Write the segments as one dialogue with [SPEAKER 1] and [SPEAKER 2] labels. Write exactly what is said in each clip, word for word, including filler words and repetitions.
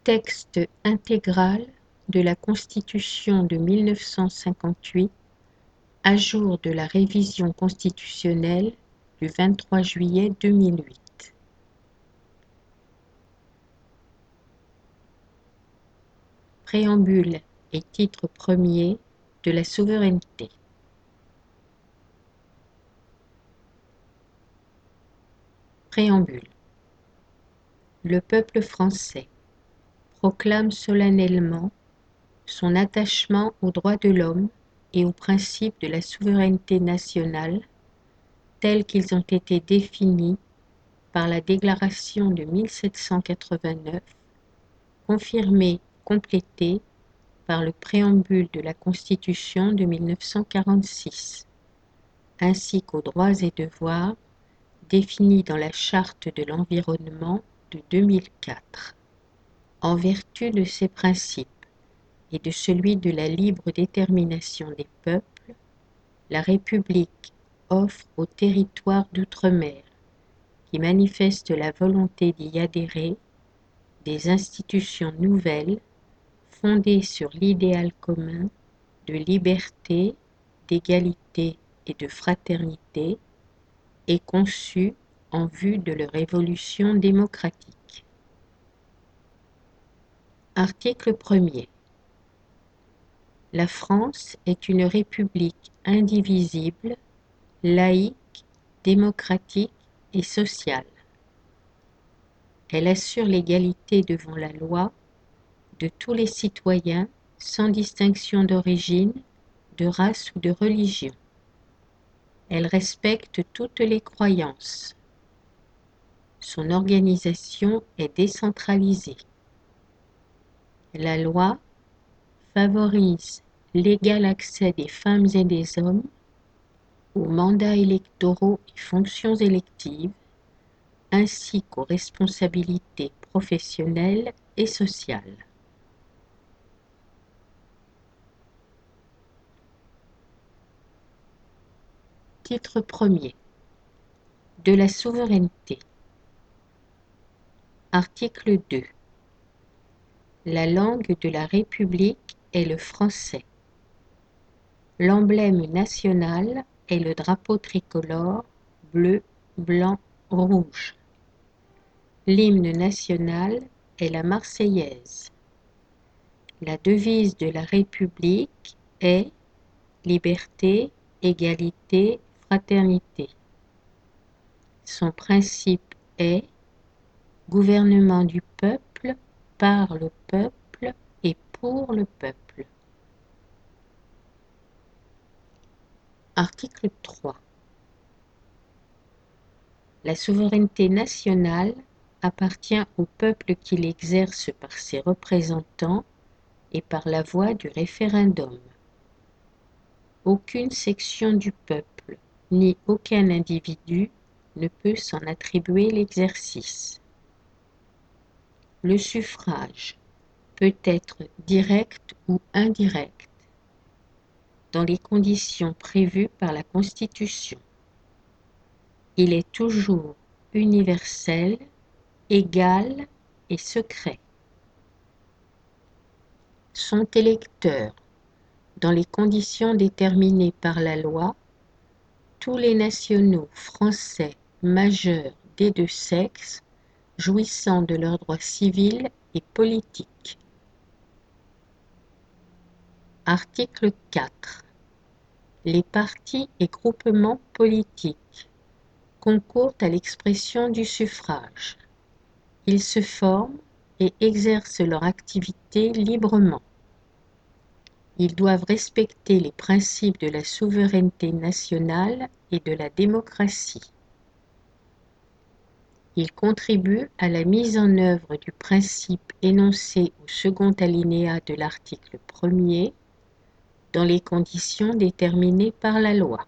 [SPEAKER 1] Texte intégral de la Constitution de mille neuf cent cinquante-huit, à jour de la révision constitutionnelle du vingt-trois juillet deux mille huit. Préambule et titre premier de la souveraineté. Préambule. Le peuple français proclame solennellement son attachement aux droits de l'homme et aux principes de la souveraineté nationale tels qu'ils ont été définis par la Déclaration de mille sept cent quatre-vingt-neuf, confirmée, complétée par le préambule de la Constitution de mille neuf cent quarante-six, ainsi qu'aux droits et devoirs définis dans la Charte de l'environnement de deux mille quatre. En vertu de ces principes et de celui de la libre détermination des peuples, la République offre aux territoires d'outre-mer qui manifestent la volonté d'y adhérer des institutions nouvelles fondées sur l'idéal commun de liberté, d'égalité et de fraternité et conçues en vue de leur évolution démocratique. Article premier. La France est une république indivisible, laïque, démocratique et sociale. Elle assure l'égalité devant la loi de tous les citoyens sans distinction d'origine, de race ou de religion. Elle respecte toutes les croyances. Son organisation est décentralisée. La loi favorise l'égal accès des femmes et des hommes aux mandats électoraux et fonctions électives, ainsi qu'aux responsabilités professionnelles et sociales. Titre premier. De la souveraineté. Article deux. La langue de la République est le français. L'emblème national est le drapeau tricolore bleu, blanc, rouge. L'hymne national est la Marseillaise. La devise de la République est liberté, égalité, fraternité. Son principe est gouvernement du peuple, par le peuple et pour le peuple. Article trois. La souveraineté nationale appartient au peuple qui l'exerce par ses représentants et par la voie du référendum. Aucune section du peuple, ni aucun individu ne peut s'en attribuer l'exercice. Le suffrage peut être direct ou indirect, dans les conditions prévues par la Constitution. Il est toujours universel, égal et secret. Sont électeurs, dans les conditions déterminées par la loi, tous les nationaux français majeurs des deux sexes jouissant de leurs droits civils et politiques. Article quatre. Les partis et groupements politiques concourent à l'expression du suffrage. Ils se forment et exercent leur activité librement. Ils doivent respecter les principes de la souveraineté nationale et de la démocratie. Ils contribuent à la mise en œuvre du principe énoncé au second alinéa de l'article premier dans les conditions déterminées par la loi.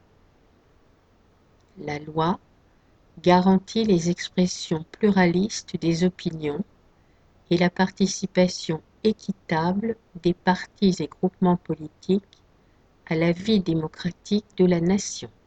[SPEAKER 1] La loi garantit les expressions pluralistes des opinions et la participation équitable des partis et groupements politiques à la vie démocratique de la nation.